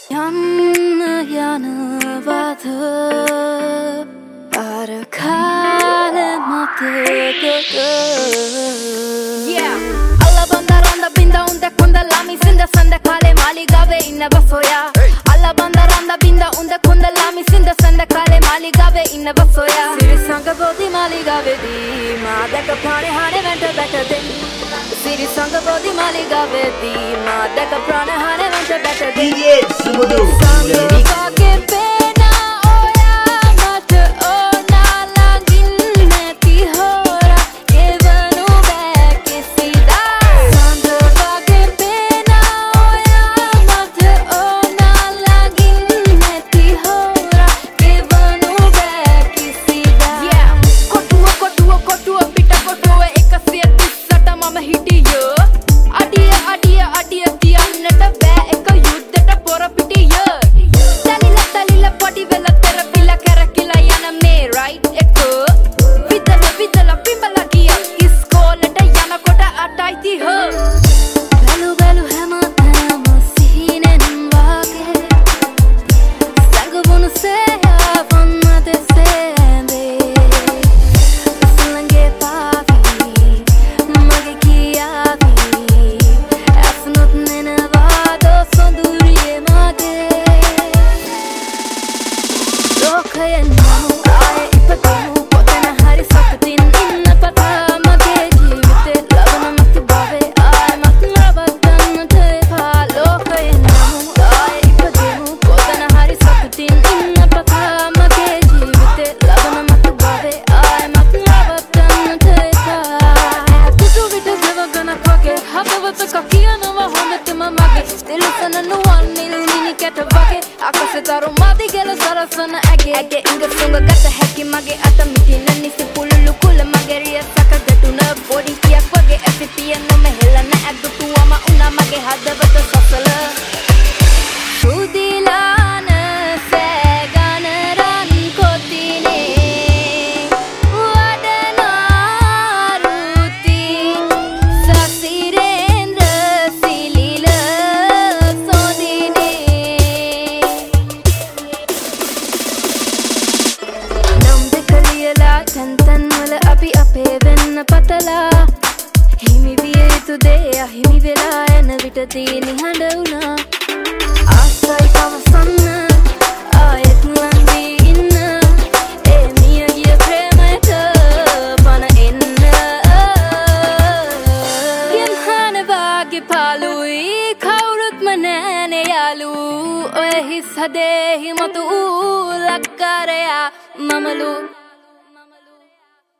යනවද අර කාලෙ මතකද අල්ලබන්දරන්ද බින්ද උන්ද කුන්දලා මිසින්ද සඳ කාලේ මාලිගාවේ ඉන්නව සොයා අල්ලබන්දරන්ද බින්ද උන්ද කුන්දලා මිසින්ද සඳ කාලේ මාලිගාවේ ඉන්නව සොයා සිරිසංග බෝධි මාලිගාවේදී මා දැක ප්‍රාණේ හානේ වෙන්ට බැටදෙන් සිරිසංග බෝධි මාලිගාවේදී මා දැක ප්‍රාණේ හානේ වෙන්ට බැටදෙන් Sumudu Taruh mati gelo sarasana age inga sunga gata hekki mage ata mitina nisi pululu kula mage riya saka gatuna body kiyak wage asipiya no me helana adutu ama una mage hadawata sasala sudilana segana ran kotine wadana ruti sasirendra silila sodine තැන් වල අපි අපේ වෙන්න පතලා හිමි විය යුතු දේ අහිමි වෙලා යන විටදී නිහඬ වුණා ආසයි පවසන්න ආයෙත් ලංවී ඉන්න ඒ මිය ගිය ප්‍රේමයට පණ එන්න ගෙම්හන වාගේ පාලුයි කවුරුත්ම නෑනේ යාලු ඔය හිස් හදේ හිමතු ලක්කාරයා මමලු